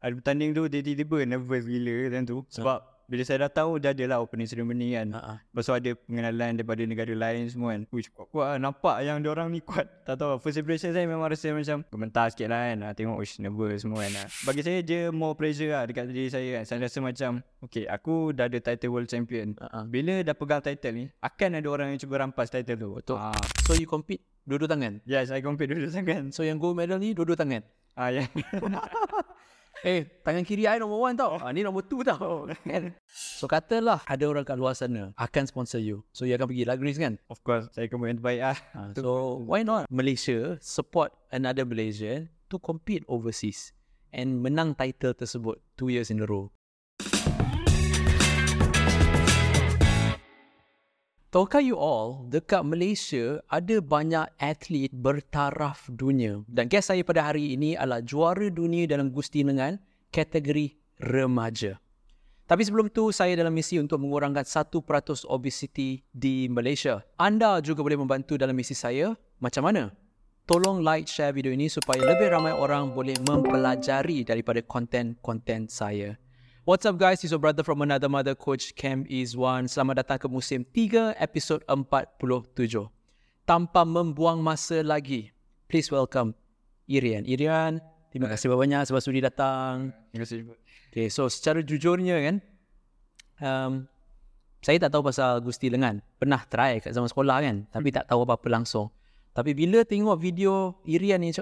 Hari bertanding tu tiba-tiba nervous gila time tu. Sebab bila saya datang dah ada lah opening ceremony kan. Lepas tu ada pengenalan daripada negara lain semua kan. Uish, kuat-kuat lah. Nampak yang diorang ni kuat. Tak tahu, first impression saya memang rasa macam gementar sikit lah kan. Tengok uish nervous semua kan. Bagi saya dia more pressure lah dekat diri saya kan. Saya rasa macam okay, aku dah ada title world champion. Bila dah pegang title ni, akan ada orang yang cuba rampas title tu. Betul. So you compete dua-dua tangan? Yes, I compete dua-dua tangan. So yang gold medal ni dua-dua tangan? Ya. Tangan kiri I nombor 1 tau. Ni nombor 2 tau. So katalah ada orang kat luar sana akan sponsor you. So you akan pergi lah Greece kan? Of course, saya akan buat yang terbaik lah. So why not Malaysia support another Malaysian to compete overseas and menang title tersebut 2 years in a row. Tahukah you all, dekat Malaysia ada banyak atlet bertaraf dunia. Dan guest saya pada hari ini adalah juara dunia dalam gusti lengan kategori remaja. Tapi sebelum tu, saya dalam misi untuk mengurangkan 1% obesity di Malaysia. Anda juga boleh membantu dalam misi saya. Macam mana? Tolong like, share video ini supaya lebih ramai orang boleh mempelajari daripada konten-konten saya. What's up guys, it's your brother from another mother, Coach Cam Izwan. Selamat datang ke musim 3, episod 47. Tanpa membuang masa lagi, please welcome Irian. Irian, terima kasih banyak sebab sudi datang. Terima kasih. Okay, so secara jujurnya kan, saya tak tahu pasal gusti lengan. Pernah try kat zaman sekolah kan, tapi tak tahu apa-apa langsung. Tapi bila tengok video Irian ni,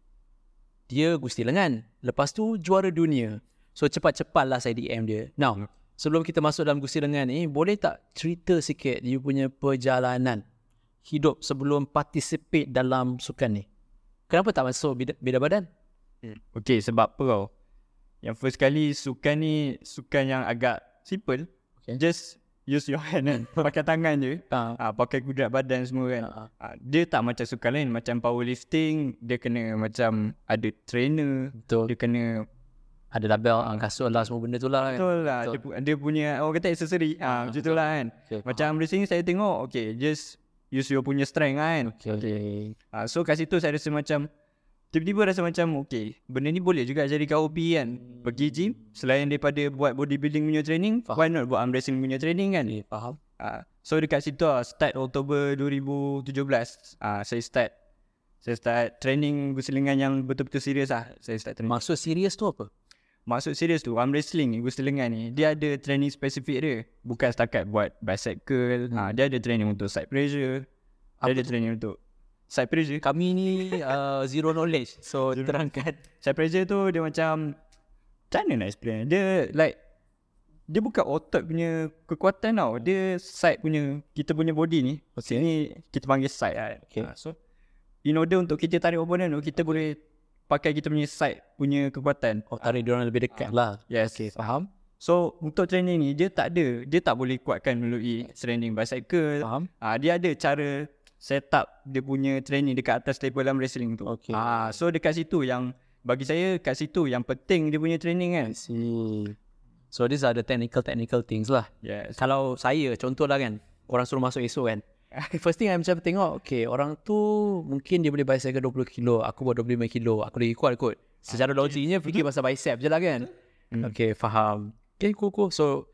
dia gusti lengan. Lepas tu juara dunia. So cepat-cepatlah saya DM dia. Now, sebelum kita masuk dalam gusti lengan ni, boleh tak cerita sikit you punya perjalanan hidup sebelum participate dalam sukan ni? Kenapa tak masuk beda badan? Okay, sebab apa tau? Yang first kali sukan ni sukan yang agak simple. Okay. Just use your hand kan. Pakai tangan je. Pakai kudrat badan semua kan. Dia tak macam sukan lain. Macam powerlifting, dia kena macam ada trainer. Betul. Dia kena ada label, kasut lah, semua benda tu lah kan. Betul lah. Dia punya, orang kata aksesori. Macam tu lah kan. Okay, macam wrestling saya tengok, okay, just use your punya strength kan. Okay. So kat situ saya rasa macam, tiba-tiba rasa macam, okay, benda ni boleh juga jadikan hobi kan. Pergi gym, selain daripada buat bodybuilding punya training, why not buat arm wrestling punya training kan. Faham. So dekat situ start Oktober 2017, saya start training gusilengan yang betul-betul serius lah. Saya start training. Maksud serius tu apa? Maksud serius tu, arm wrestling ni, gusilengan ni, dia ada training spesifik dia. Bukan setakat buat bicep curl. Dia ada training untuk side pressure. Dia ada training untuk side pressure. Kami ni zero knowledge. So terangkan. Side pressure tu dia macam mana nak explain? Dia like, dia bukan otot punya kekuatan tau. Dia side punya, kita punya body ni. Okay. Ni kita panggil side lah. Okay. So in order untuk kita tarik opponent tu, kita boleh pakai kita punya side punya kekuatan. Tarik diorang lebih dekat lah. Yes. Okay, faham. So untuk training ni dia tak boleh kuatkan melalui training bicep curl. Faham. Dia ada cara set up dia punya training dekat atas table dalam wrestling tu. Okay. So dekat situ yang bagi saya, kat situ yang penting dia punya training kan. So these are the technical things lah. Yes. Kalau saya contohlah kan, orang suruh masuk esok kan, first thing I macam tengok, okay, orang tu mungkin dia boleh bicep 20 kilo, aku buat 25 kilo, aku lagi kuat kot. Secara logiknya fikir pasal bicep je lah kan. Okay, faham. Okay, cool. So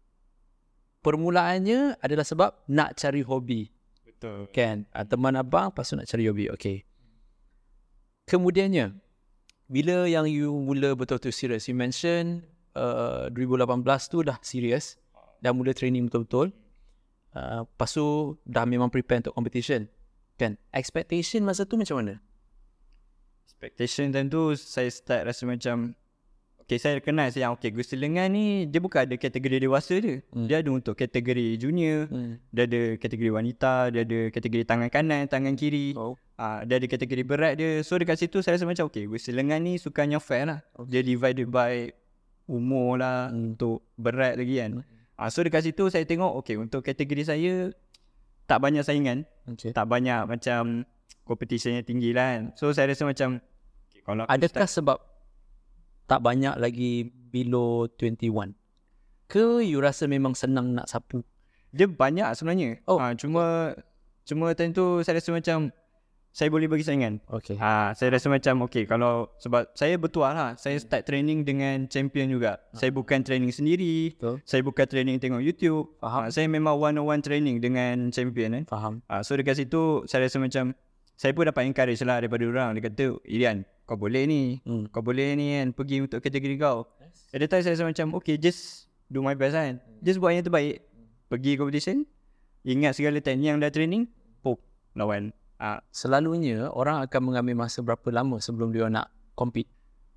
permulaannya adalah sebab nak cari hobi. Betul. Kan? Teman abang lepas tu nak cari hobi. Okay. Kemudiannya, bila yang you mula betul-betul serius? You mention 2018 tu dah serius, dah mula training betul-betul. Lepas tu dah memang prepare untuk competition kan. Expectation masa tu macam mana? Expectation tentu saya start rasa macam, okay, saya kenal yang okay, gusti lengan ni dia bukan ada kategori dewasa je. Dia ada untuk kategori junior, dia ada kategori wanita, dia ada kategori tangan kanan, tangan kiri. Dia ada kategori berat dia. So dekat situ saya rasa macam okay, gusti lengan ni sukan yang fair lah. Dia divided by umur lah, untuk berat lagi kan. So dekat situ saya tengok, okay, untuk kategori saya tak banyak saingan, tak banyak macam competitionnya tinggi lah kan. So saya rasa macam okay, kalau adakah sebab tak banyak lagi below 21 ke you rasa memang senang nak sapu? Dia banyak sebenarnya. Cuma time tu saya rasa macam saya boleh bagi saingan. Okay. Saya rasa macam kalau sebab saya bertuah lah, saya start training dengan champion juga. Saya bukan training sendiri. Betul. Saya bukan training tengok YouTube. Faham. Saya memang one-on-one training dengan champion Faham. So dekat situ saya rasa macam saya pun dapat encourage lah daripada orang. Dia kata, Irian, kau boleh ni. Kau boleh ni kan, pergi untuk kategori kau. At the time saya rasa macam just do my best kan. Just buat yang terbaik. Pergi competition, ingat segala teknik yang dah training, lawan. Selalunya orang akan mengambil masa berapa lama sebelum dia nak compete?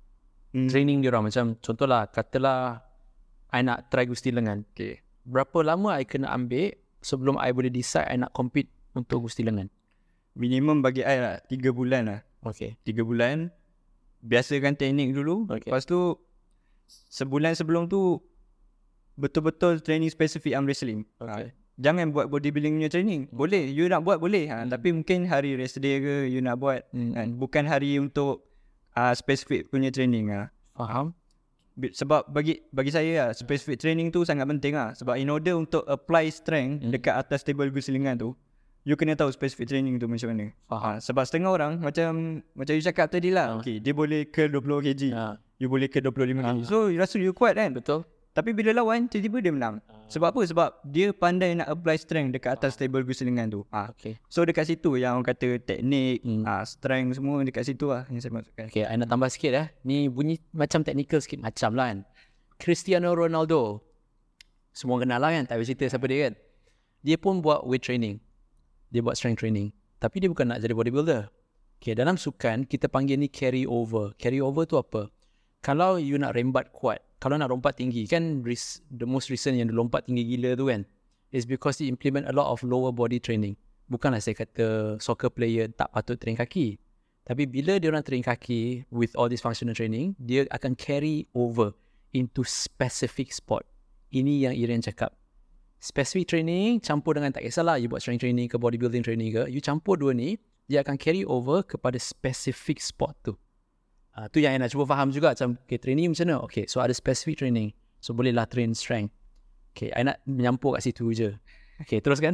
Training dia orang macam contohlah, katalah I nak try Gusti Lengan. Okay. Berapa lama I kena ambil sebelum I boleh decide I nak compete untuk Gusti Lengan? Minimum bagi I lah 3 bulan lah. Okay. 3 bulan. Biasakan teknik dulu. Okay. Lepas tu sebulan sebelum tu betul-betul training spesifik arm wrestling. Okay. Jangan buat bodybuilding punya training. Boleh, you nak buat boleh. Tapi mungkin hari rest day ke you nak buat. Bukan hari untuk spesifik punya training. Faham? Sebab bagi saya spesifik training tu sangat penting Sebab in order untuk apply strength dekat atas table gusilingan tu, you kena tahu spesifik training tu macam mana. Sebab setengah orang macam you cakap tadi lah, dia boleh ke 20 kg, you boleh ke 25 kg. So you rasa you kuat kan? Betul. Tapi bila lawan, tiba-tiba dia menang. Sebab apa? Sebab dia pandai nak apply strength dekat atas table gusilingan tu. Okay. So dekat situ yang orang kata teknik, strength semua dekat situ lah yang saya maksudkan. Okay, I nak tambah sikit Ni bunyi macam technical sikit. Macam lah kan. Cristiano Ronaldo. Semua kenal lah kan. Tak payah cerita siapa dia kan. Dia pun buat weight training. Dia buat strength training. Tapi dia bukan nak jadi bodybuilder. Okay, dalam sukan, kita panggil ni carry over. Carry over tu apa? Kalau you nak rembat kuat, kalau nak lompat tinggi, kan the most recent yang dia lompat tinggi gila tu kan, is because he implement a lot of lower body training. Bukanlah saya kata soccer player tak patut train kaki. Tapi bila dia orang train kaki with all this functional training, dia akan carry over into specific sport. Ini yang Irian cakap. Specific training campur dengan, tak kisahlah you buat strength training ke bodybuilding training ke, you campur dua ni, dia akan carry over kepada specific sport tu. Tu yang I nak cuba faham juga macam, okay, training macam mana? Okay, so ada specific training. So bolehlah train strength. Okay, I nak menyampur kat situ je. Okay, teruskan.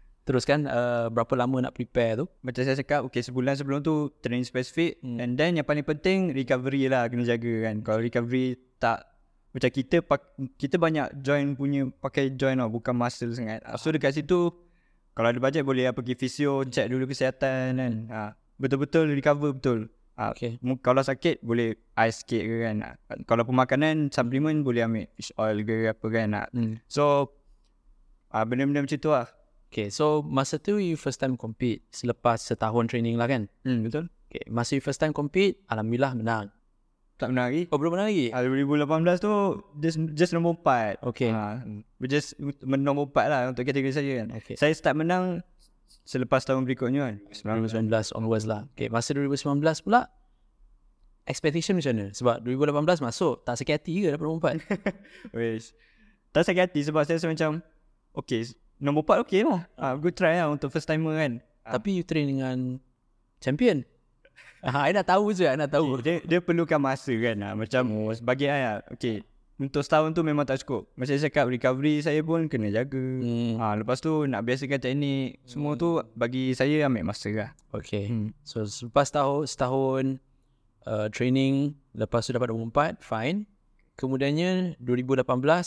Berapa lama nak prepare tu? Macam saya cakap, okay, sebulan sebelum tu training spesifik. And then yang paling penting recovery lah, kena jaga kan. Kalau recovery tak, macam kita banyak joint punya, pakai joint tau, bukan muscle sangat. So dekat situ, kalau ada budget boleh pergi physio, check dulu kesihatan kan. Betul-betul recover betul. Okay. Kalau sakit boleh ice skate ke kan. Kalau pemakanan supplement boleh ambil fish oil ke apa kan. So benda-benda macam tu lah. Okay, so masa tu you first time compete selepas setahun training lah kan? Betul. Okay, masa you first time compete, alhamdulillah menang. Tak menang lagi. Oh, belum menang lagi? 2018 tu just nombor 4. Okay. Just nombor 4 lah untuk kategori saya kan. Okay. Saya start menang selepas tahun berikutnya kan, 2019 onwards lah. Okay, masa 2019 pula expectation macam mana? Sebab 2018 masuk, tak sakit hati ke dapat nombor 4? Wish. Tak sakit hati sebab saya rasa macam okay, nombor 4 okay lah. Good try lah untuk first timer kan. Tapi you train dengan champion. I nak tahu je, I nak tahu. Dia perlukan masa kan. Macam bagi saya, okay, untuk setahun tu memang tak cukup. Macam saya cakap, recovery saya pun kena jaga. Lepas tu nak biasakan teknik, semua tu bagi saya ambil masa lah. Okay. So lepas setahun training, lepas tu dapat nombor 4, fine. Kemudiannya 19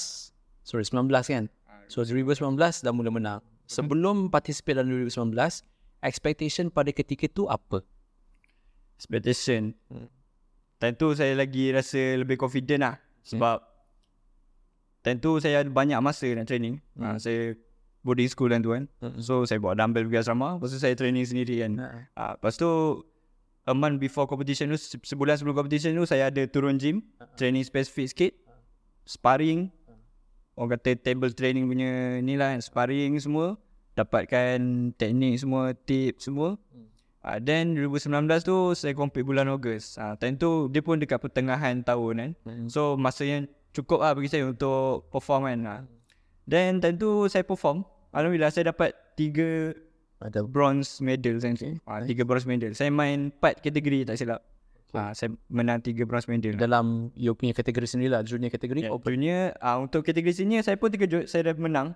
kan. So 2019 dah mula menang. Sebelum participate dalam 2019, expectation pada ketika tu apa? Expectation time tu saya lagi rasa lebih confident lah. Sebab time tu saya ada banyak masa nak training. Saya boarding school kan tu kan. So saya bawa dumbbell pergi asrama. Lepas tu saya training sendiri kan. Lepas tu a month before competition tu, sebulan sebelum competition tu, saya ada turun gym, training spesifik sikit, sparring, orang kata table training punya ni lah, sparring semua, dapatkan teknik semua, tips semua. Then 2019 tu saya compete bulan Ogos. Time tu dia pun dekat pertengahan tahun kan. So masa yang cukup lah bagi saya untuk perform kan. Then time tu saya perform, alhamdulillah saya dapat 3 bronze medal kan. 3 bronze medal. Saya main 4 kategori tak silap. Saya menang 3 bronze medal. Dalam you punya kategori sendiri lah, junior kategori? Junior, untuk kategori senior saya pun 3 saya dah menang.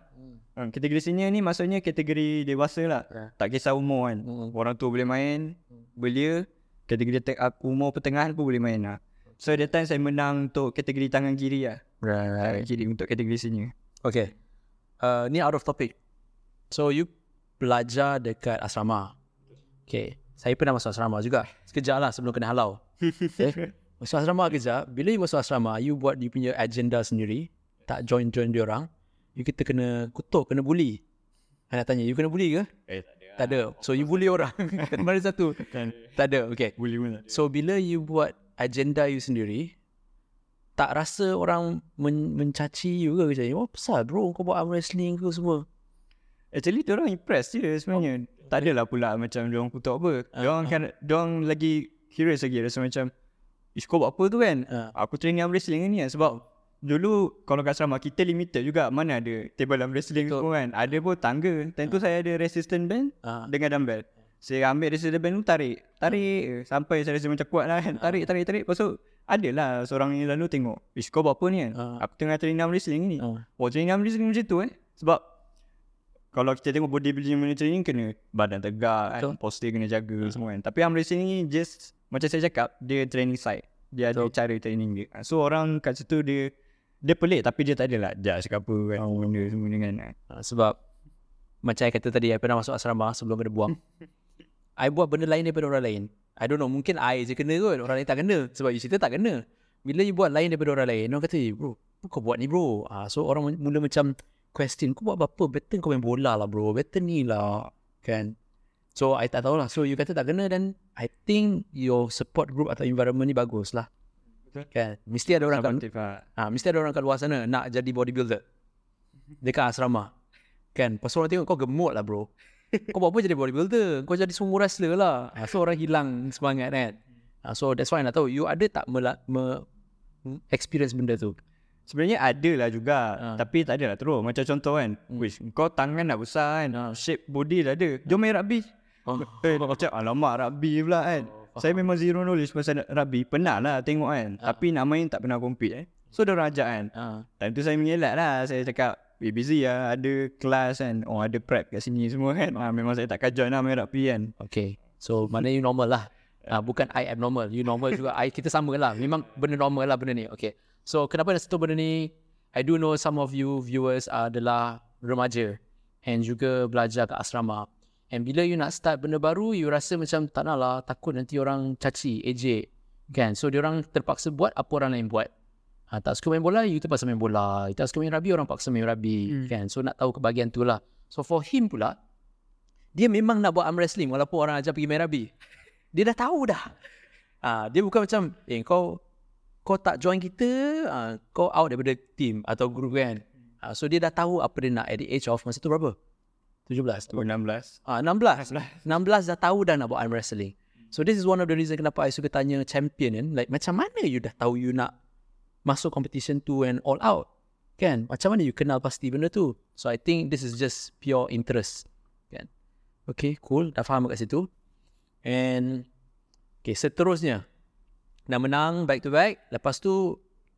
Kategori senior ni maksudnya kategori dewasa lah. Tak kisah umur kan. Orang tua boleh main, belia. Kategori umur pertengahan pun boleh main lah. So that time saya menang untuk kategori tangan kiri lah. Tangan kiri untuk kategori senior. Okay. Ni out of topic. So you belajar dekat asrama. Okay. Saya pernah masuk asrama juga. Sekejap lah sebelum kena halau. Okay. Masuk asrama kejap. Bila you masuk asrama, you buat you punya agenda sendiri. Tak join diorang. You kita kena kutuk, kena bully. Saya nak tanya, you kena bully ke? Tak ada. So you bully orang. Mana satu? Tak ada. Okay. Bully pun tak ada. So bila you buat agenda you sendiri, tak rasa orang mencaci you ke? Macam, oh pasal bro kau buat arm wrestling ke semua? Actually diorang impress je sebenarnya. Tak adalah pula macam diorang kutuk apa. Diorang lagi curious lagi. Rasa macam, kau buat apa tu kan? Aku training arm wrestling ni kan. Sebab dulu kalau kat asrama kita limited juga. Mana ada table arm wrestling semua kan. Ada pun tangga. Tentu saya ada resistance band dengan dumbbell. Saya ambil resistance band tu tarik sampai saya rasa macam kuat lah kan. Tarik. Lepas tu adalah seorang yang lalu tengok, kau buat apa ni kan? Aku tengah training arm wrestling ni. Training arm wrestling macam tu Sebab kalau kita tengok bodybuilding punya training, kena badan tegak kan, posture kena jaga semua kan. Tapi arm wrestling ni just macam saya cakap, dia training side. Dia ada cara training dia. So orang kat situ dia pelik, tapi dia tak adalah judge ke apa kan, benda semua kan. Sebab macam saya kata tadi, saya pernah masuk asrama sebelum kena buang. I buat benda lain daripada orang lain. I don't know, mungkin I je kena kot, orang lain tak kena. Sebab you cerita tak kena. Bila you buat lain daripada orang lain, orang kata, bro, apa kau buat ni bro? So orang mula macam question, kau buat apa? Better kau main bola lah bro, better ni lah kan. So I tak tahulah. So you kata tak kena, dan I think your support group atau environment ni bagus lah. Kan? Mesti ada orang mesti ada orang kat luar sana nak jadi bodybuilder dekat asrama. Kan? Pasal orang tengok kau gemuk lah bro. Kau buat apa jadi bodybuilder? Kau jadi sumo wrestler lah. So orang hilang semangat kan. So that's why nak tahu, you ada tak experience benda tu? Sebenarnya ada lah juga, tapi tak ada lah terus. Macam contoh kan, kau tangan dah besar kan, shape body dah ada, jom main rugby. Macam alamak rugby pula kan. Saya memang zero knowledge pasal rugby. Pernah lah tengok kan, tapi nak main tak pernah compete So dia orang ajak kan. Time tu saya mengelak lah. Saya cakap, busy lah, ada kelas kan, ada prep kat sini semua kan. Memang saya tak join lah main rugby kan. Okay, so maknanya you normal lah. Bukan I am normal, you normal juga. Kita sama lah. Memang benda normal lah benda ni. Okay, so kenapa nak sentuh benda ni? I do know some of you viewers adalah remaja and juga belajar kat asrama. And bila you nak start benda baru, you rasa macam tak nak lah, takut nanti orang caci, ejek kan. So diorang terpaksa buat apa orang lain buat. Tak suka main bola, you terpaksa main bola. You tak suka main rugby, orang paksa main rugby kan. So nak tahu kebahagiaan tu lah. So for him pula, dia memang nak buat arm wrestling walaupun orang ajar pergi main rugby. Dia dah tahu dah. Dia bukan macam, kau tak join kita, kau out daripada team atau group kan. So dia dah tahu apa dia nak at the age of, masa tu berapa? 17? 16. 16 dah tahu dah nak buat arm wrestling. So this is one of the reason kenapa I suka tanya champion kan. Like macam mana you dah tahu you nak masuk competition tu and all out kan? Macam mana you kenal pasti benda tu? So I think this is just pure interest kan. Okay, cool, dah faham kat situ. And okay, seterusnya nak menang back to back. Lepas tu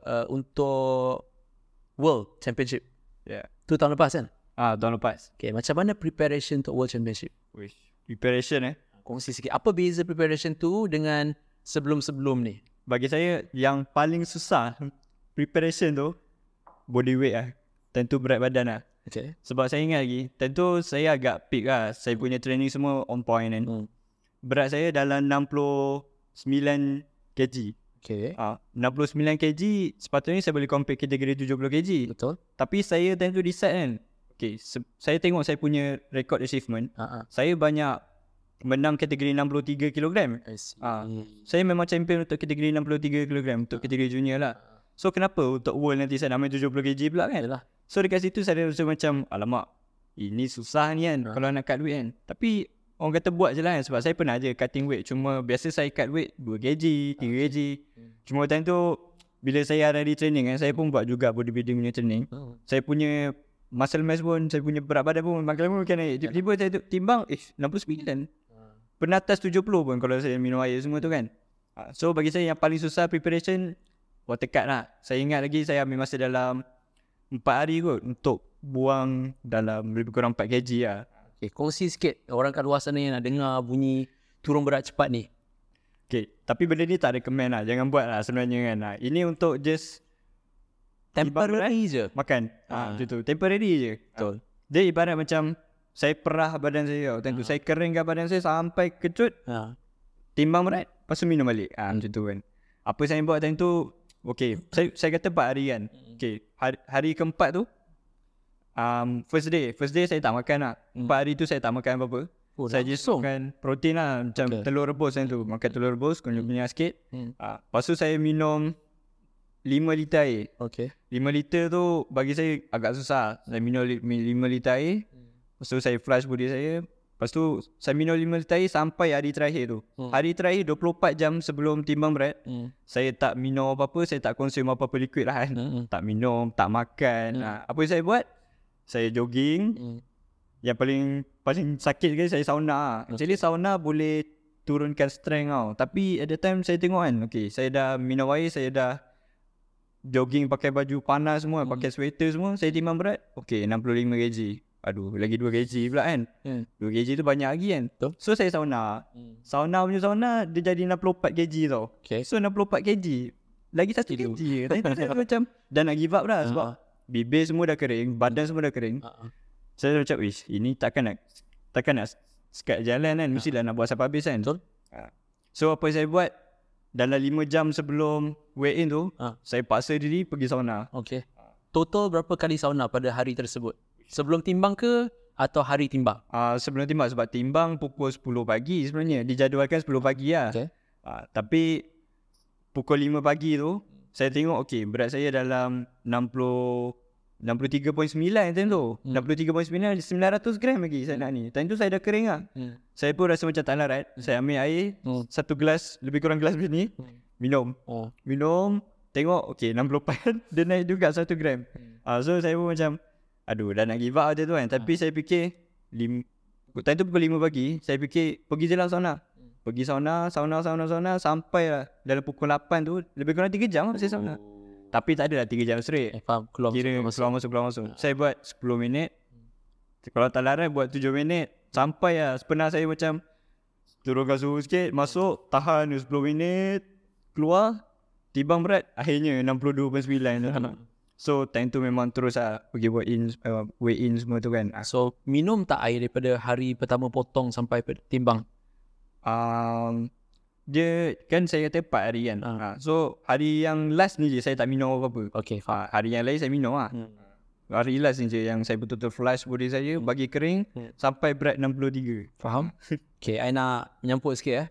untuk World Championship. Tu tahun lepas kan? Tahun lepas. Okay, macam mana preparation untuk World Championship? Preparation kongsi sikit. Apa beza preparation tu dengan sebelum-sebelum ni? Bagi saya yang paling susah preparation tu body weight lah. Tentu berat badan lah. Okay. Sebab saya ingat lagi, tentu saya agak peak lah. Saya punya training semua on point kan. Berat saya dalam 69 kg. Okay. 69 kg sepatutnya saya boleh compete kategori 70 kg. Betul. Tapi saya tentu decide kan. Okay, saya tengok saya punya record achievement. Saya banyak menang kategori 63 kg. Saya memang champion untuk kategori 63 kg untuk kategori junior lah. So kenapa untuk world nanti saya nak main 70 kg pula kan? Yalah. So dekat situ saya rasa macam, alamak, ini susah ni kan kalau nak cut weight kan. Tapi orang kata buat je lah kan. Sebab saya pernah je cutting weight. Cuma biasa saya cut weight 2 kg, 3 kg. Cuma time tu bila saya ada di training kan, saya pun buat juga bodybuilding punya training. Saya punya muscle mass pun, saya punya berat badan pun makin lama makin naik. Tiba-tiba saya timbang 69. Pernah atas 70 pun kalau saya minum air semua tu kan. So bagi saya yang paling susah preparation water cut lah. Saya ingat lagi saya ambil masa dalam 4 hari kot untuk buang dalam lebih kurang 4 kg lah. Okay, kongsi sikit orang kat luar sana yang nak dengar bunyi turun berat cepat ni. Okay, tapi benda ni tak recommend lah. Jangan buat lah sebenarnya kan. Ini untuk just Temporary je. makan. Macam tu. Temporary je. Betul. Dia ibarat macam saya perah badan saya. Time tu saya keringkan badan saya sampai kecut. Timbang berat, lepas tu minum balik. Macam tu kan. Apa saya buat time tu, okay, saya kata 4 hari kan. Okay, hari keempat tu, first day saya tak makan lah. 4 hari tu saya tak makan apa-apa. Saya just makan protein lah. Macam telur rebus time tu. Makan telur rebus, kunyit-kunyit sikit. Lepas tu saya minum 5 liter air. 5 liter tu bagi saya agak susah. Saya minum 5 liter air. Lepas tu saya flush body saya. Lepas tu saya minum 5 liter air sampai hari terakhir tu. Hari terakhir 24 jam sebelum timbang berat. Saya tak minum apa-apa. Saya tak consume apa-apa liquid lah kan. Tak minum, tak makan. Apa yang saya buat? Saya jogging. Yang paling sakit sekali saya sauna. Actually sauna boleh turunkan strength tau. Tapi at the time saya tengok kan. Okay, saya dah minum air. Saya dah jogging pakai baju panas semua, pakai sweater semua, saya timbang berat, okay, 65 kg. Aduh, lagi 2 kg pula kan. 2 kg tu banyak lagi kan. So saya sauna. Sauna dia jadi 64 kg tau. So 64 kg, lagi 1 kg. Tadi saya macam dah nak give up dah sebab bibir semua dah kering, badan semua dah kering. Saya macam, wish, ini takkan nak sekat jalan kan, mestilah nak buat sampai habis kan. So apa yang saya buat, dalam 5 jam sebelum weigh in tu, saya paksa diri pergi sauna. Total berapa kali sauna pada hari tersebut? Sebelum timbang ke atau hari timbang? Sebelum timbang, sebab timbang pukul 10 pagi sebenarnya. Dijadualkan 10 pagi lah. Tapi pukul 5 pagi tu, saya tengok berat saya dalam 63.9 time tu. 63.9, 900 gram lagi saya nak ni. Time tu saya dah kering lah. Saya pun rasa macam tak larat. Saya ambil air, 1 gelas, lebih kurang gelas macam ni. Minum. Tengok, 64. Dia naik juga 1 gram. So saya pun macam, aduh, dah nak give up je tu kan. Tapi saya fikir, time tu pukul 5 pagi, saya fikir, pergi je lah sauna. Pergi sauna, sampai lah dalam pukul 8 tu, lebih kurang 3 jam lah saya sauna. Tapi tak adalah 3 jam straight. Faham, keluar masuk. Saya buat 10 minit. Kalau tak larat buat 7 minit. Sampai lah pernah saya macam turunkan suhu sikit, masuk, tahan 10 minit, keluar, timbang berat, akhirnya 62.9. So time tu memang terus lah pergi weigh in semua tu kan. So minum tak air daripada hari pertama potong sampai timbang? Dia kan saya kata 4 hari kan. So hari yang last ni je saya tak minum apa-apa. Hari yang lain saya minum lah. Hari last ni je yang saya betul-betul flush body saya, bagi kering sampai berat 63. Faham? I nak menyampuk sikit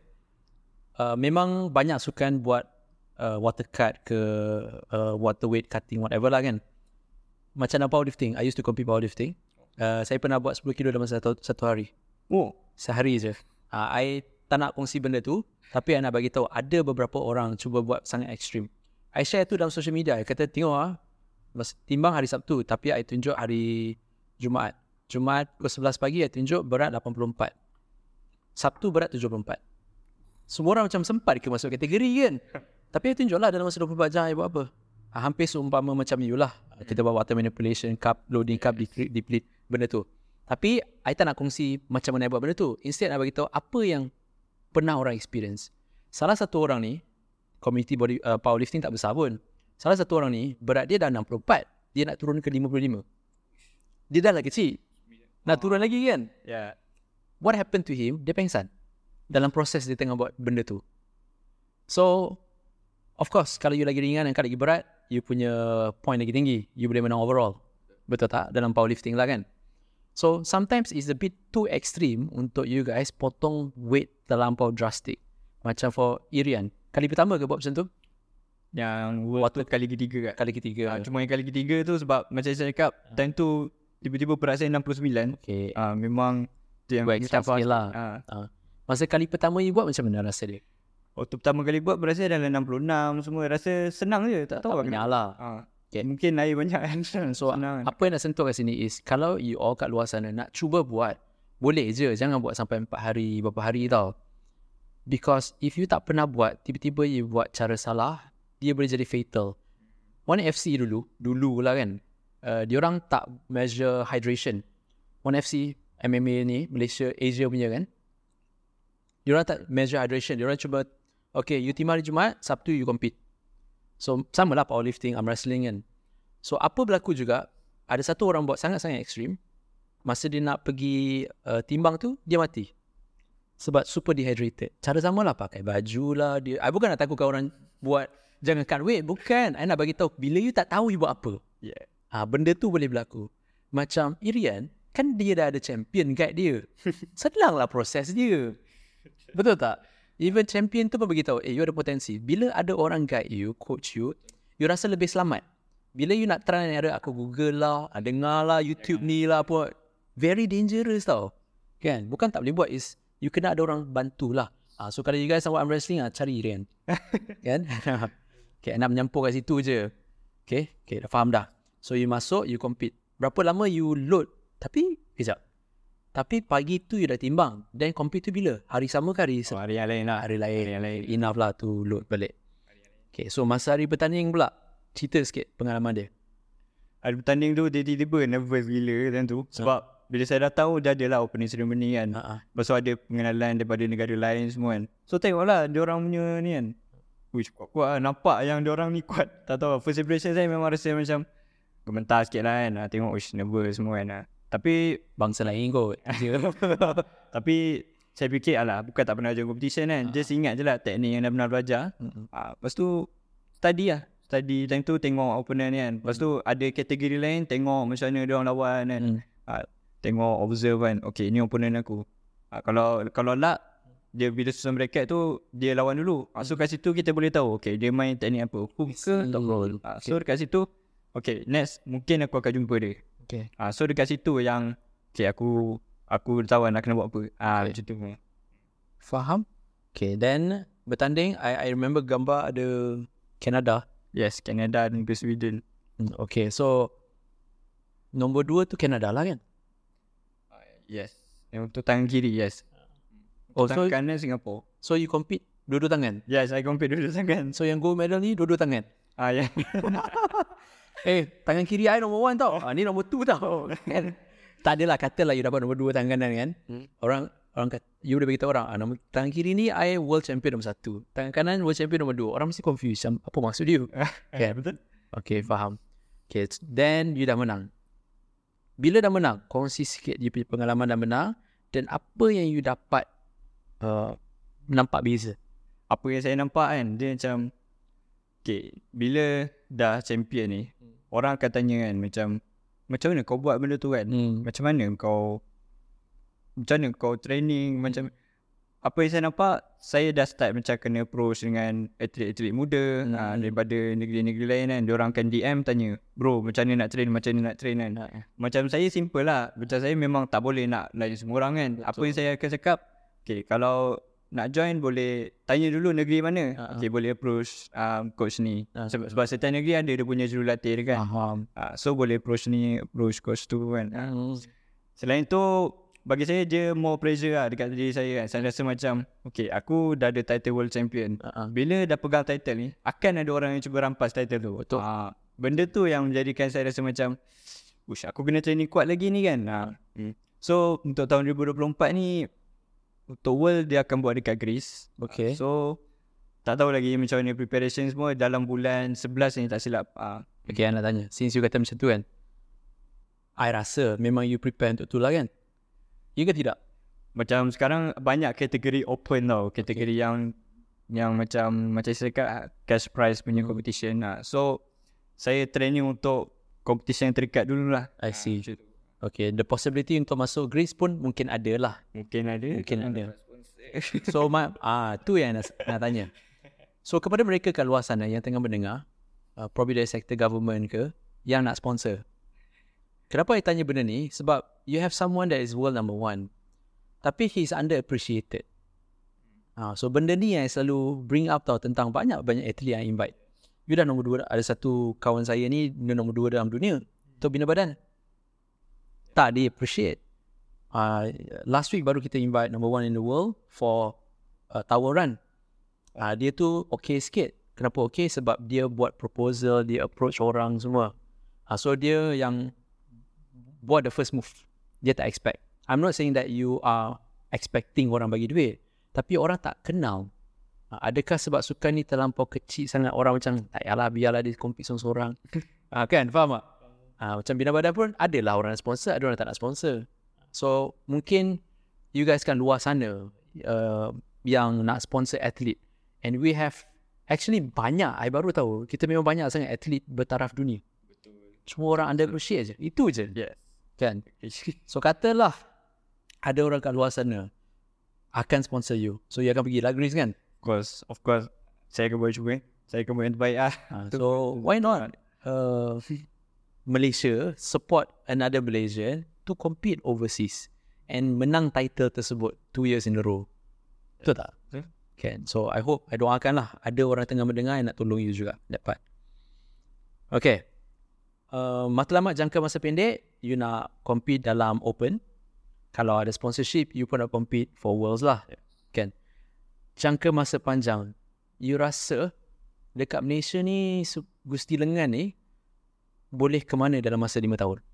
memang banyak sukan buat water cut ke water weight cutting whatever lah kan. Macam dalam powerlifting, I used to compete powerlifting. Saya pernah buat 10 kilo dalam satu hari. Sehari je. I tak nak kongsi benda tu, tapi I nak bagi tahu ada beberapa orang cuba buat sangat ekstrim. I share tu dalam social media. I kata tengok timbang hari Sabtu, tapi I tunjuk hari Jumaat. Jumaat pukul 11 pagi I tunjuk berat 84. Sabtu berat 74. Semua orang macam sempat ke masuk kategori kan. Tapi I tunjuklah dalam masa 24 jam I buat apa. Hampir seumpama macam you lah. Kita buat water manipulation, carb loading, carb deplete, benda tu. Tapi I tak nak kongsi macam mana I buat benda tu. Instead I bagi tahu apa yang pernah orang experience. Salah satu orang ni, community body powerlifting tak besar pun. Salah satu orang ni, berat dia dah 64. Dia nak turun ke 55. Dia dah lah kecil. Nak turun lagi kan? What happened to him? Dia pengsan. Dalam proses dia tengah buat benda tu. So, of course, kalau you lagi ringan dan kau lagi berat, you punya point lagi tinggi. You boleh menang overall. Betul tak? Dalam powerlifting lah kan? So, sometimes it's a bit too extreme untuk you guys potong weight terlampau drastic. Macam for Irian. Kali pertama ke buat macam tu? Yang waktu kali ketiga kat. Kali ketiga. Cuma yang kali ketiga tu sebab macam saya cakap, time tu tiba-tiba berat saya 69. Memang tu yang extra sikit lah. Masa kali pertama you buat macam mana rasa dia? Waktu pertama kali buat berat saya dalam 66 semua. Rasa senang je. Tak tahu banyak lah. Mungkin air banyak kan. So apa yang nak sentuh kat sini is, kalau you all kat luar sana nak cuba buat, boleh je. Jangan buat sampai 4 hari, berapa hari tau. Because if you tak pernah buat, tiba-tiba you buat cara salah, dia boleh jadi fatal. One FC dulu lah kan, diorang tak measure hydration. ONE FC MMA ni Malaysia Asia punya kan, diorang tak measure hydration. Diorang cuba okay, you timbang hari Jumaat, Sabtu you compete. So sama lah powerlifting, arm wrestling kan. So apa berlaku juga, ada satu orang buat sangat-sangat ekstrim. Masa dia nak pergi timbang tu, dia mati sebab super dehydrated. Cara sama lah, pakai baju lah dia. I bukan nak takutkan orang buat jangan cut weight, bukan. I nak bagi tahu bila you tak tahu you buat apa, benda tu boleh berlaku. Macam Irian kan, dia dah ada champion guide dia. Senang lah proses dia, betul tak? Even champion tu pun beritahu, you ada potensi. Bila ada orang guide you, coach you, you rasa lebih selamat. Bila you nak try ni, ada aku Google lah, dengar lah YouTube ni lah apa, very dangerous tau kan. Bukan tak boleh buat, is you kena ada orang bantulah. So kalau you guys nak buat arm wrestling, cari Irian. Kan? Okay, nak menyampur kat situ je. Okay, dah faham dah. So you masuk, you compete. Berapa lama you load? Tapi pagi tu you dah timbang. Then compete tu bila? Hari sama ke hari hari yang lain lah. Hari lain. Enough lah tu load balik. Okay, so masa hari bertanding pula, cerita sikit pengalaman dia. Hari bertanding tu dia tiba-tiba nervous gila time tu. Sebab bila saya dah tahu dia adalah opening ceremony kan. Lepas tu ada pengenalan daripada negara lain semua kan. So tengoklah diorang punya ni kan. Uish, kuat-kuat lah. Nampak yang diorang ni kuat. Tak tahu, first impression saya memang rasa macam gementar sikit lah kan. Tengok uish, nervous semua kan. Tapi bangsa lain kot. Tapi saya fikir bukan tak pernah join competition kan. Just ingat je lah teknik yang dah pernah belajar. Lepas tu study lah. Study time tu tengok opponent ni kan. Lepas tu ada kategori lain, tengok macam mana diorang lawan kan. Tengok, observe kan. Okay, ni opponent aku. Kalau luck, dia bila susun bracket tu, dia lawan dulu. So kat situ kita boleh tahu, okay, dia main teknik apa, hook ke top roll. So dekat situ, okay, next mungkin aku akan jumpa dia. Okay. So dekat situ yang okay, aku tahu nak kena buat apa. Macam tu. Faham? Okay, then bertanding, I remember gambar ada Canada. Yes, Canada dan Sweden. Okay, so nombor 2 tu Canada lah kan? Yes. Yang untuk tangan kiri, yes. Tangan kanan Singapore. So you compete dua-dua tangan? Yes, I compete dua-dua tangan. So yang gold medal ni dua-dua tangan? Yeah. Tangan kiri I nombor 1 tau. Ni nombor 2 tau. Kan? Tak adalah, katalah you dapat nombor 2 tangan kanan kan. Orang kata, you boleh beritahu orang, nombor tangan kiri ni I world champion nombor 1. Tangan kanan world champion nombor 2. Orang mesti confused. Apa maksud you? Kan? Betul. Okay, faham. Okay, then you dah menang. Bila dah menang, kongsi sikit you punya pengalaman dah menang. Dan apa yang you dapat nampak beza? Apa yang saya nampak kan, dia macam okay, bila dah champion ni, orang akan tanya kan macam mana kau buat benda tu kan. Macam mana kau training. Macam apa yang saya nampak, saya dah start macam kena approach dengan atlet-atlet muda daripada negeri-negeri lain kan. Diorang akan DM tanya, bro macam mana nak train kan. Macam saya simple lah. Macam saya memang tak boleh nak lain semua orang kan. Betul. Apa yang saya akan cakap, okay, kalau nak join boleh tanya dulu negeri mana. Okay, boleh approach coach ni. Sebab setiap negeri ada dia punya jurulatih kan. So boleh approach ni, approach coach tu kan. Selain tu, bagi saya dia more pressure lah dekat diri saya kan. Saya rasa macam okay, aku dah ada title world champion. Bila dah pegang title ni, akan ada orang yang cuba rampas title tu. Betul. Benda tu yang menjadikan saya rasa macam aku kena training kuat lagi ni kan. So untuk tahun 2024 ni, untuk world dia akan buat dekat Greece. Okay. So tak tahu lagi macam mana preparation semua. Dalam bulan 11 ni tak silap. Okay, I nak tanya, since you kata macam tu kan, I rasa memang you prepare untuk tu lah kan? Ya ke tidak? Macam sekarang banyak kategori open tau. Kategori yang macam saya cakap cash prize punya competition. So saya training untuk competition yang terikat dulu lah. I see. Okay, the possibility untuk masuk Greece pun mungkin ada lah. Mungkin ada. So tu yang nak tanya. So kepada mereka kat luar sana yang tengah mendengar, probably dari sektor government ke, yang nak sponsor, kenapa saya tanya benda ni? Sebab you have someone that is world number 1, tapi he's underappreciated. So benda ni yang selalu bring up tau, tentang banyak atlet yang invite. You dah nombor 2. Ada satu kawan saya ni, dia nombor 2 dalam dunia untuk bina badan. Tak di appreciate. Last week baru kita invite number 1 in the world for tower run. Dia tu okay sikit. Kenapa okay? Sebab dia buat proposal, dia approach orang semua. So dia yang buat the first move. Dia tak expect. I'm not saying that you are expecting orang bagi duit, tapi orang tak kenal. Adakah sebab sukan ni terlampau kecil sangat, orang macam tak yalah, biarlah dia compete seorang-seorang. Kan, faham tak? Macam Bina Badan pun adalah orang nak sponsor, ada orang tak nak sponsor. So mungkin you guys kan luar sana yang nak sponsor atlet, and we have actually banyak. I baru tahu kita memang banyak sangat atlet bertaraf dunia. Betul. Cuma orang underappreciate je. Itu je. Yes. Kan. So katalah ada orang kat luar sana akan sponsor you, so you akan pergi lah, Greece kan? Of course saya akan buat cuba. Saya akan buat yang terbaik lah. So why not Malaysia support another Malaysian to compete overseas and menang title tersebut 2 years in a row. Betul tak? Kan. So I hope, I doakan lah ada orang tengah mendengar yang nak tolong you juga dapat. Okay. Matlamat jangka masa pendek, you nak compete dalam open. Kalau ada sponsorship, you pun nak compete for worlds lah. Kan. Jangka masa panjang, you rasa dekat Malaysia ni Gusti Lengan ni boleh ke mana dalam masa 5 tahun?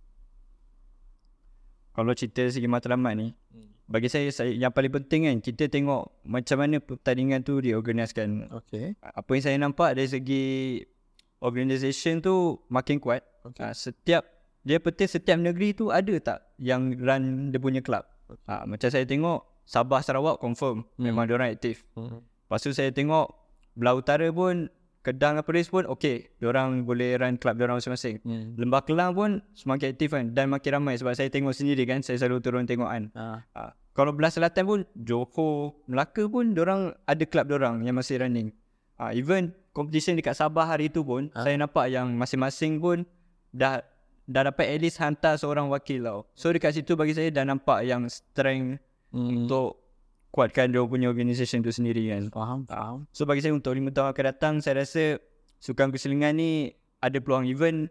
Kalau cerita segi matlamat ni, bagi saya yang paling penting kan, kita tengok macam mana pertandingan tu diorganiskan. Okay. Apa yang saya nampak dari segi organisation tu makin kuat. Okay. Setiap negeri tu ada tak yang run dia punya club. Okay. Macam saya tengok Sabah Sarawak confirm memang diorang aktif. Lepas tu saya tengok Belah Utara pun, Kedah dan Perlis pun okey, diorang boleh run club diorang masing-masing. Lembah Kelang pun semakin aktif kan, dan makin ramai sebab saya tengok sendiri kan, saya selalu turun tengok kan. Kalau Belah Selatan pun, Johor, Melaka pun diorang ada club diorang yang masih running. Even competition dekat Sabah hari tu pun, saya nampak yang masing-masing pun dah dapat at least hantar seorang wakil tau. So dekat situ bagi saya dah nampak yang strength untuk kuatkan dia punya organisation tu sendiri kan. Faham. So bagi saya untuk 5 tahun akan datang, saya rasa Sukan Keselingan ni ada peluang. Even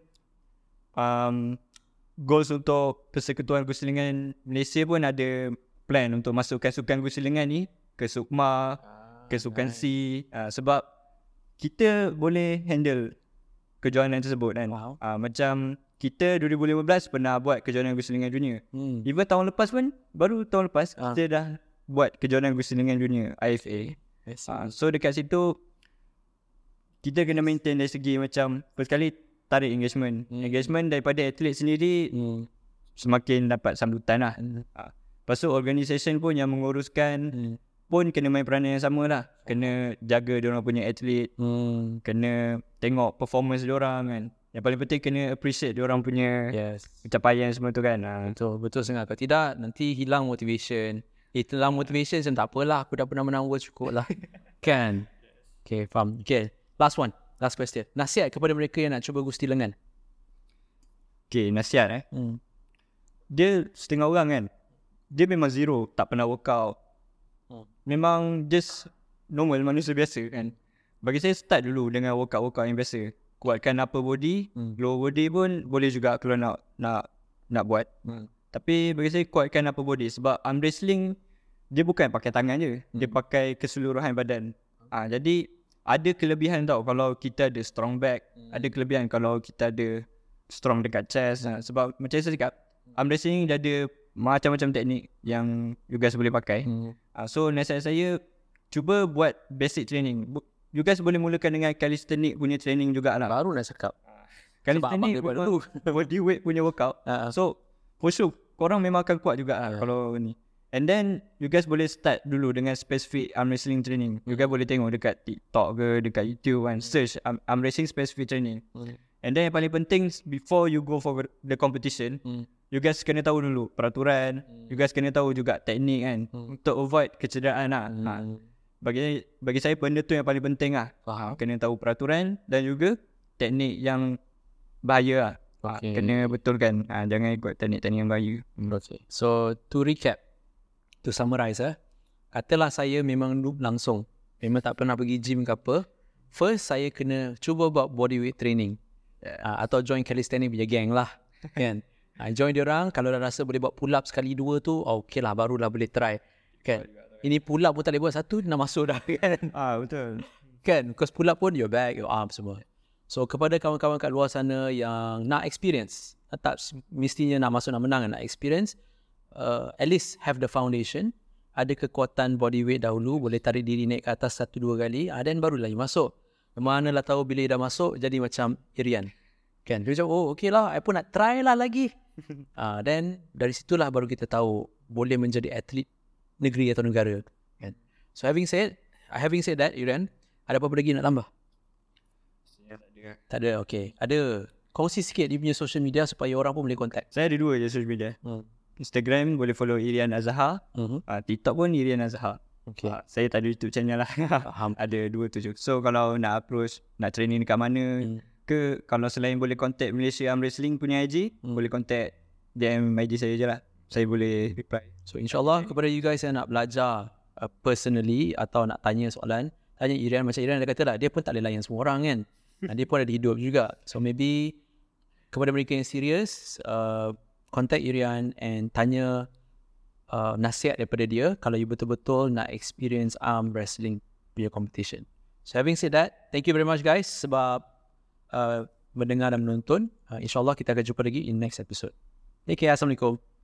goals untuk Persekutuan Keselingan Malaysia pun ada plan untuk masukkan Sukan Keselingan ni ke Sukma, ke Sukan C, sebab kita boleh handle kejohanan tersebut kan. Macam kita 2015 pernah buat kejohanan Keselingan Dunia. Even tahun lepas pun, baru tahun lepas kita dah buat kejohanan Keselingan Dunia IFA. So dekat situ kita kena maintain dari segi macam, first kali tarik engagement daripada atlet sendiri, semakin dapat sambutan lah. Lepas tu organisation pun yang menguruskan pun kena main peranan yang sama lah. Kena jaga diorang punya atlet, kena tengok performance diorang kan. Yang paling penting kena appreciate diorang punya pencapaian semua tu kan. Betul sangat. Kalau tidak nanti hilang motivation. Hilang motivation macam tak apalah, aku dah pernah menang world cukup lah. Kan. Okay, faham. Okay, last question. Nasihat kepada mereka yang nak cuba Gusti Lengan. Okay, nasihat dia setengah orang kan, dia memang zero, tak pernah workout, memang just normal manusia biasa kan. Bagi saya start dulu dengan workout yang biasa. Kuatkan upper body, lower body pun boleh juga kalau nak buat. Tapi bagi saya kuatkan upper body, sebab arm wrestling dia bukan pakai tangan je, dia pakai keseluruhan badan. Jadi ada kelebihan tau kalau kita ada strong back, ada kelebihan kalau kita ada strong dekat chest. Sebab macam saya cakap, arm wrestling dia ada macam-macam teknik yang you guys boleh pakai. So nasihat saya, cuba buat basic training. You guys boleh mulakan dengan calisthenics punya training jugalah. Baru nak cakap calisthenics body weight punya workout. So for sure korang memang akan kuat jugalah kalau ni. And then you guys boleh start dulu dengan specific arm wrestling training. You guys boleh tengok dekat TikTok ke dekat YouTube kan, search arm wrestling specific training. And then yang paling penting, before you go for the competition, you guys kena tahu dulu peraturan. You guys kena tahu juga teknik kan, untuk avoid kecederaan lah. Bagi saya benda tu yang paling penting lah. Kena tahu peraturan dan juga teknik yang bahaya lah. Kena betulkan. Jangan ikut teknik-teknik yang bahaya. So to recap, to summarize, katalah saya memang noob langsung, memang tak pernah pergi gym ke apa. First saya kena cuba buat bodyweight training, atau join calisthenics punya gang lah kan. Join diorang, kalau dah rasa boleh buat pull up sekali dua tu, okay lah, barulah boleh try kan. Ini pull up pun tak boleh buat satu, dah masuk dah kan. Betul kan, because pull up pun your back, your arm semua. So kepada kawan-kawan kat luar sana yang nak experience, tak mestinya nak masuk nak menang, nak experience, at least have the foundation, ada kekuatan body weight dahulu, boleh tarik diri naik ke atas 1-2 kali, then barulah you masuk. Manalah tahu bila dah masuk jadi macam Irian. Kan? Dia macam, oh okay lah, I pun nak try lah lagi. Then dari situlah baru kita tahu boleh menjadi atlet negeri atau negara. Kan? So having said that, Irian, ada apa-apa lagi nak tambah? Tak ada, okay. Ada. Kongsi sikit dia punya social media supaya orang pun boleh contact. Saya ada 2 je social media. Instagram boleh follow Irian Azhar. TikTok pun Irian Azhar. Okay. Saya tak ada YouTube channel lah. Ada 2 tu je. So kalau nak approach, nak training dekat mana, ke kalau selain boleh contact Malaysia Arm Wrestling punya IG, boleh contact DM IG saya je lah. Saya boleh reply. So insyaAllah kepada you guys yang nak belajar personally atau nak tanya soalan, tanya Irian. Macam Irian dah kata lah, dia pun tak boleh layan semua orang kan. Dia pun ada hidup juga. So maybe kepada mereka yang serius, contact Irian and tanya nasihat daripada dia kalau you betul-betul nak experience arm wrestling punya competition. So having said that, thank you very much guys sebab mendengar dan menonton. InsyaAllah kita akan jumpa lagi in next episode. Take care. Assalamualaikum.